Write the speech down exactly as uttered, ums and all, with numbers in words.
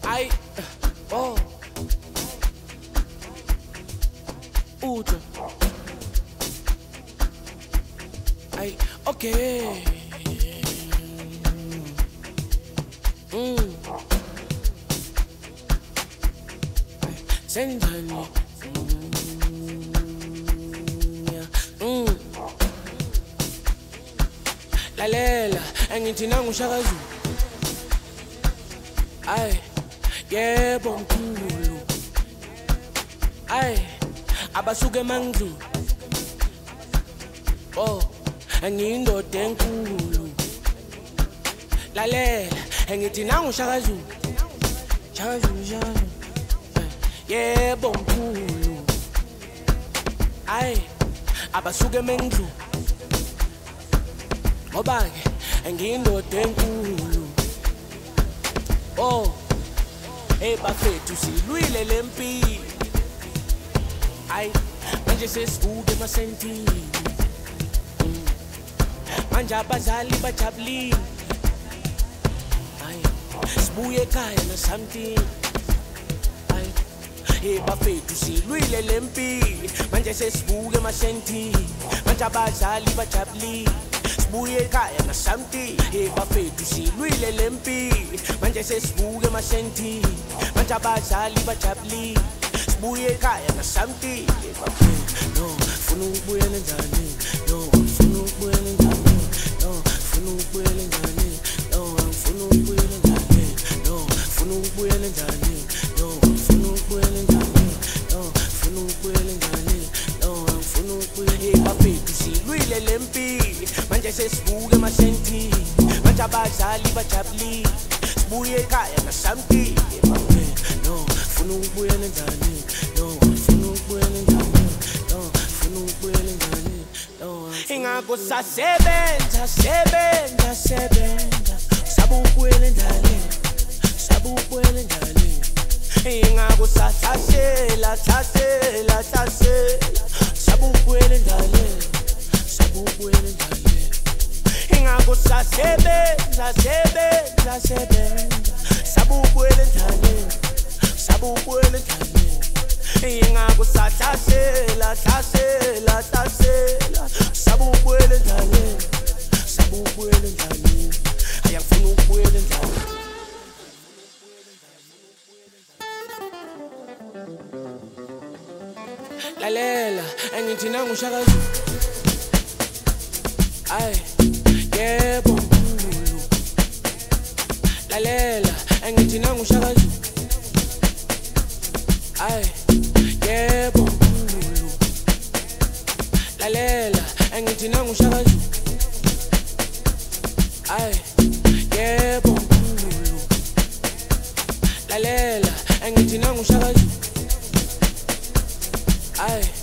Ay, oh, Uta. Ay, okay. Mm. Sendani. Mm. Yeah. Mm. Lalela, angithi nanguShaka Zulu. Ay, yebo mkhulu. Ay, abasuke mangidlu. Oh, angiyindoda enkulu. Lalela, angithi nanguShaka Zulu. Shaka Zulu, Shaka Zulu. Yebo mkhulu. Ay, abasuke mangidlu. Ngoba ke angiyindoda enkulu. Oh, hey bafethu silwile lempi. Ay, manje sesivuke emasentini. Mm. Manje abazali bajabulile. Ay, sibuye ekhaya na something. Ay, hey bafethu silwile lempi. Manje sesivuke emasentini. Manje abazali bajabulile. Sibuye ekhaya na something. Hey bafethu silwile lempi. Manje sesivuke emasentini. Manje abazali bajabulile. Sibuye ekhaya na something. No, funa ukubuyela njani? No, funa ukubuyela njani? No, funa ukubuyela njani? No, funa ukubuyela njani? No, funa ukubuyela njani? No, funa ukubuyela njani? No, funa ukubuyela njani? No, funa ukubuyela. Hey bafethu silwile lempi. Manje sesivuke emasentini. Manje abazali bajabulile. Sibuye ekhaya na something. No, funa ukubuyela njani? No, funa ukubuyela njani? No, funa ukubuyela njani? No, ingakho sasebenza, sebenza, sebenza. Sabu ukubuyela njani? Sabu ukubuyela njani? Ingakho sahlasela, hlasela, hlasela. Sabu ukubuyela njani? Sabu ukubuyela njani? Ingakho sasebenza, sebenza, sebenza. Sabu ukubuyela njani? Sabu ukubuyela njani? Ingakho sahlasela, hlasela, hlasela. Sabu ukubuyela njani? Sabu ukubuyela njani? Ayangifuna ukubuyela njani? Lalela, angithi nanguShaka Zulu. Ay, yebo mkhulu. Lalela, angithi nanguShaka Zulu. Ay, yebo mkhulu. Lalela, angithi nanguShaka Zulu. Ay, yebo mkhulu. Lalela, angithi nanguShaka Zulu. Ay.